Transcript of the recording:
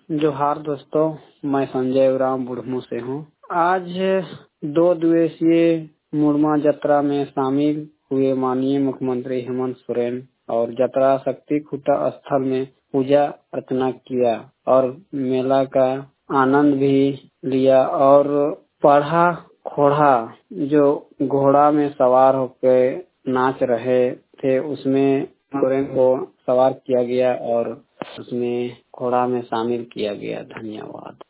जोहार दोस्तों, मैं संजय उरांव बुढ़मू से हूँ। आज 2 दिवसीय मुड़मा जत्रा में शामिल हुए माननीय मुख्यमंत्री हेमंत सोरेन और जतरा शक्ति खूटा स्थल में पूजा अर्चना किया और मेला का आनंद भी लिया और पढ़ा खोड़ा जो घोड़ा में सवार होकर नाच रहे थे उसमें सोरेन को सवार किया गया और उसमें घोड़ा में शामिल किया गया। धन्यवाद।